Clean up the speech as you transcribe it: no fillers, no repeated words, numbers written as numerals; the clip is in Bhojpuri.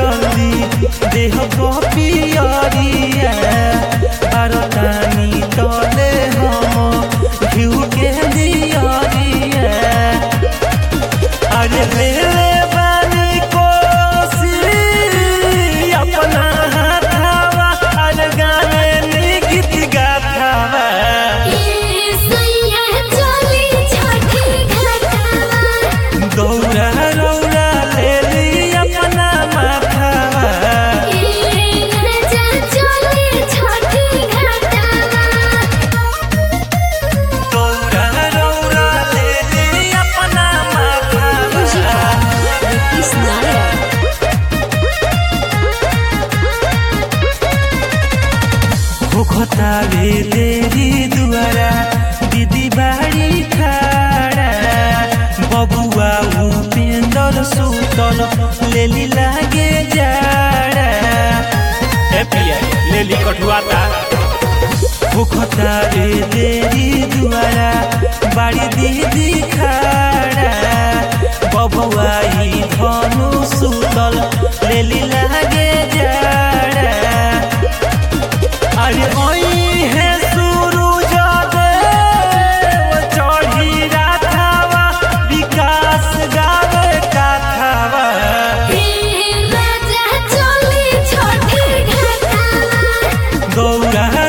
जल्दी देह पियरिया अरतानी तले हम घिउ के दियरिया अरे ले बानी कोसी अपना हाथावा अरे गाने नी गीत गाथावा दौरा रौरा ले ली अपना माथावा दौरा रौरा ले ली अपना माथावा खोखतावे तेरी दुआरा दीदी बाड़ी खाड़ा बबुआ उपेंद्र सुतल लेली लागे जाड़ा ए पिया लेली कठुआता खोखतावे तेरी दुआरा बाड़ी दीदी खाड़ा बबुआ ही धनु सुतल लेली लागे जाड़ा अरे ओई है सूरज देव चढ़ी राथावा विकास गावे काथावा गौरा